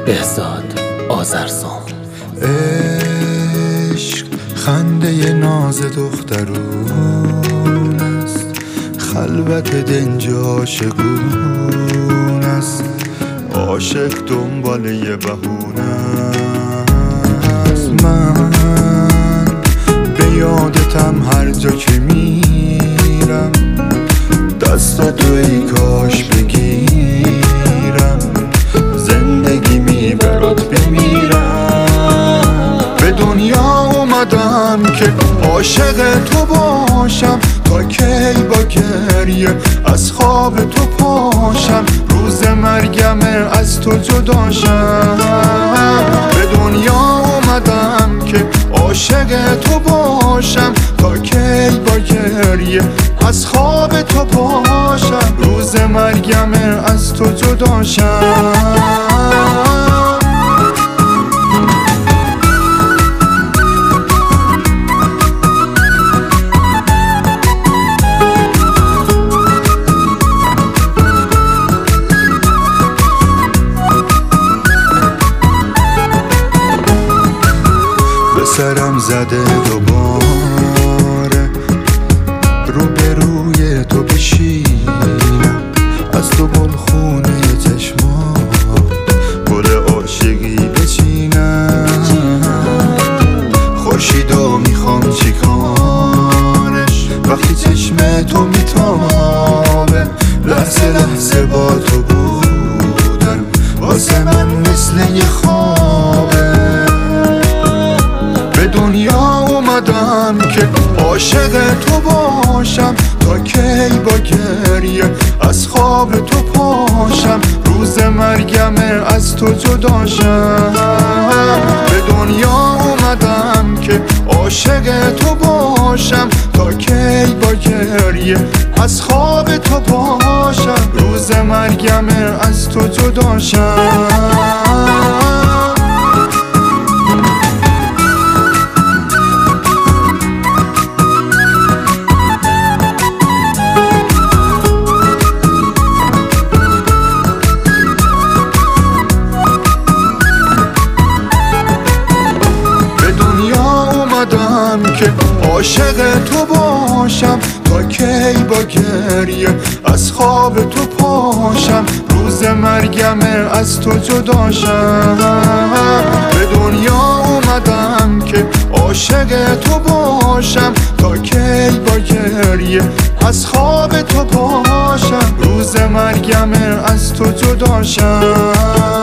بهزاد آذرسان. عشق خنده ناز دخترون است، خلوت دنج عاشقون است. عاشق دنبال یه بهونه است. من به یادتم هر جا که میرم، دستاتو ای کاش بگیرم، زندگی میبرات بمیرم. به دنیا اومدم که عاشق تو باشم، تا کی با گریه از خواب تو پاشم، روز مرگمه از تو جداشم. به دنیا اومدم که عاشق تو باشم، تا کی با گریه از خواب تو پاشم، روز مرگمه از تو جداشم. سرم زده دوباره روبروی تو بشینم، از تو گلخونه چشمات گل عاشقی بچینم. خورشیدو میخوام چیکارش وقتی چشم تو میتابه، لحظه لحظه با تو بودن واسه من مثل یه خوابه. به دنیا اومدم که عاشق تو باشم، تا کی با گریه از خواب تو پاشم، روز مرگمه از تو جداشم. به دنیا اومدم که عاشق تو باشم، تا کی با گریه از خواب تو پاشم، روز مرگمه از تو جداشم. که عاشق تو باشم، تا کی با گریه از خواب تو پاشم، روز مرگمه از تو جداشم. به دنیا اومدم که عاشق تو باشم، تا کی با گریه از خواب تو پاشم، روز مرگمه از تو جداشم.